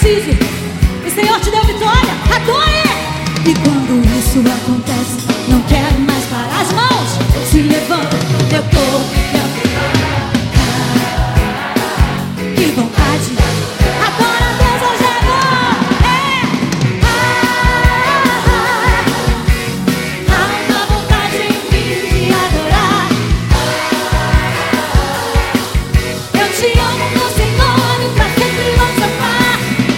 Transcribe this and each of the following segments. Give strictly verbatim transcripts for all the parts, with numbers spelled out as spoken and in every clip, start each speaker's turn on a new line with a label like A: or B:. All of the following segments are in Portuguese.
A: preciso. O Senhor te deu vitória, adore! E quando isso acontece, não quero mais parar. As mãos se levantam, meu corpo, meu que vontade. Adora a Deus, eu gero. É. Ah, há uma vontade em mim de adorar. Eu te amo, meu Senhor, e pra sempre vou te amar.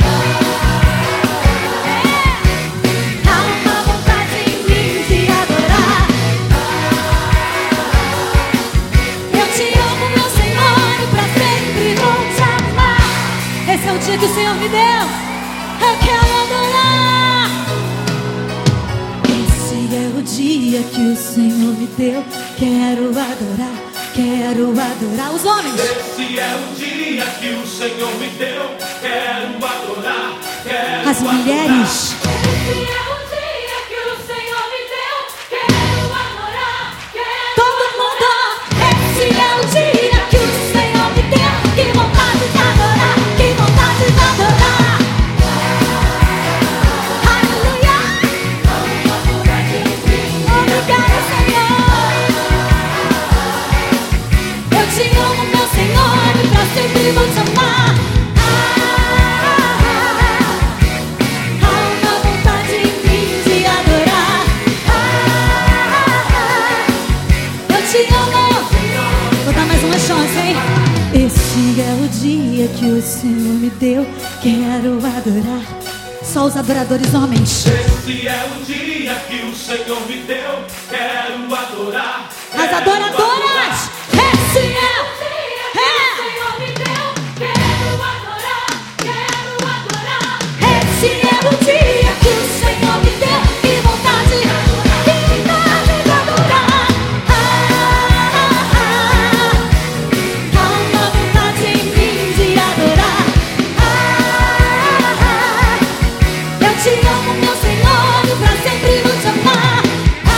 A: É. Há uma vontade em mim de adorar. Eu te amo, meu Senhor, e pra sempre vou te amar. Esse é o dia que o Senhor me deu. Eu quero adorar. Esse é o dia que o Senhor me deu. Quero adorar, quero adorar. Os homens.
B: Esse é o dia que o Senhor me deu. Quero adorar, quero
A: As mulheres.
C: Esse é o dia que o Senhor me deu. Quero adorar, quero
A: Todo mundo. Esse é o dia que o Senhor me deu. Que vontade de adorar, que vontade de adorar. Aleluia. Obrigada, Senhor. Eu te amo, meu Senhor, e pra sempre vou te amar. Há uma vontade em mim de adorar. Eu te amo. Vou dar mais uma chance, hein? Esse é o dia que o Senhor me deu. Quero adorar. Só os adoradores homens.
B: Esse é o dia que o Senhor me deu. Quero adorar.
A: As
B: quero
A: adoradoras. Esse é.
C: o Senhor me deu. Quero adorar, quero adorar.
A: Esse é o dia que o Senhor me deu. Que vontade, que vontade de adorar. Ah, ah, ah. Há uma vontade em mim de adorar. Ah, ah. Eu te amo, meu Senhor, e pra sempre vou te amar. Ah,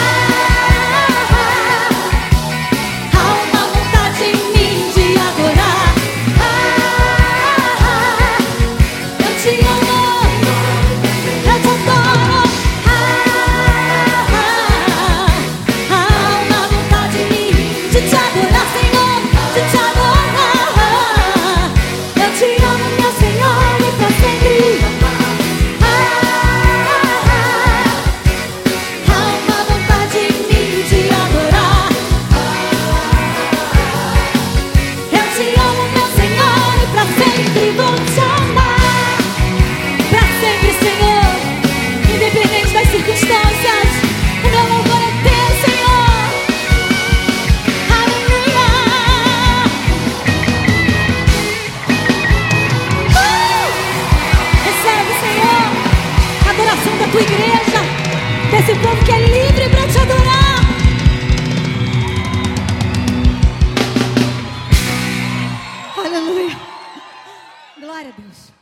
A: há uma vontade em mim de adorar. Ah, eu te amo, eu te adoro. Ah, há uma vontade em mim de te adorar, Senhor, de te adorar. Eu te amo, meu Senhor, e pra sempre. Ah, há uma vontade em mim de adorar. Eu te amo, meu Senhor, e pra sempre vou te amar. Pra sempre, Senhor, independente das circunstâncias, o meu louvor é teu, Senhor. Aleluia. Uh! Recebe, Senhor, a adoração da tua igreja, desse povo que é livre pra te adorar. Aleluia. Glória a Deus.